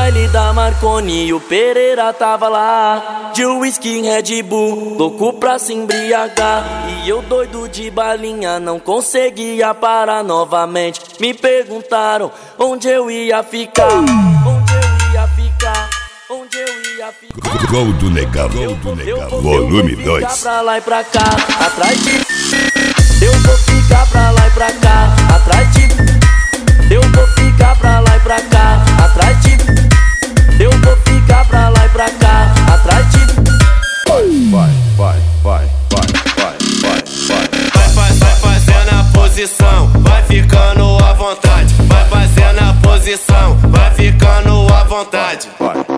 baile da Marconi, o Pereira tava lá, de whisky Red Bull, louco pra se embriagar. E eu doido de balinha, não conseguia parar novamente. Me perguntaram onde eu ia ficar, onde eu ia ficar, onde eu ia ficar. Gol do Negão, volume 2. Pra lá e pra cá, atrás de... Eu vou ficar pra lá e pra cá, atrás de... Eu vou ficar pra lá e pra cá, atrás de... Eu vou ficar pra lá e pra cá, atrás de... Vai fazendo a posição, vai ficando à vontade. Vai fazendo a posição, vai ficando à vontade.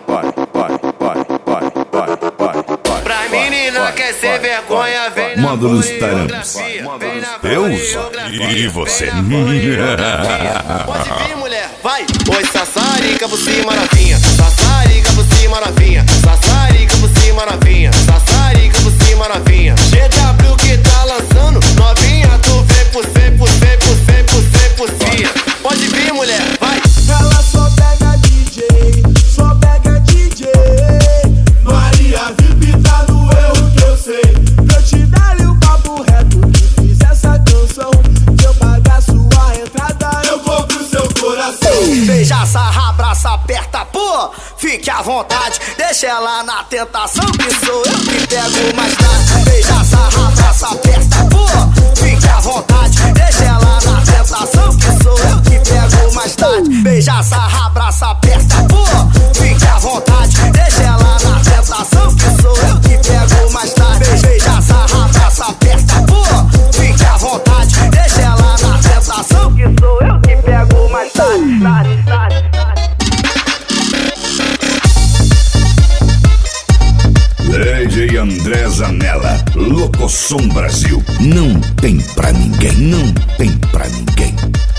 Pra menina quer ser vergonha, vem na Módulos Taramps. Deus e você. Pode vir, mulher, vai. Oi, sassarica por cima novinha, sassarica por cima novinha, sassarica por cima novinha, sassarica por cima novinha. GW que tá lançando, novinha, tu vem por 100%, por 100%. Pode vir, mulher, vai. Ela só pega DJ, só pega DJ. Maria VIP tá no erro que eu sei. Pra eu te dar-lhe o papo reto que fiz essa canção. Se eu pagar sua entrada, eu compro seu coração. Beija, sarra, abraça, aperta, pô, fique à vontade. Deixa ela na tentação, que sou eu que pego mais tarde. Beija, sarra, abraça, aperta, pô, fique à vontade. Deixa ela na tentação, que sou eu que pego mais tarde. Beija, sarra, abraça, aperta, pô, fique à vontade. Deixa ela na tentação, que sou eu que pego mais tarde. Beija, sarra, abraça, aperta, pô, fique à vontade. Deixa ela na tentação, que sou eu que pego mais tarde. DJ André Zanella, Locosom Brasil. Não tem pra ninguém, não tem pra ninguém.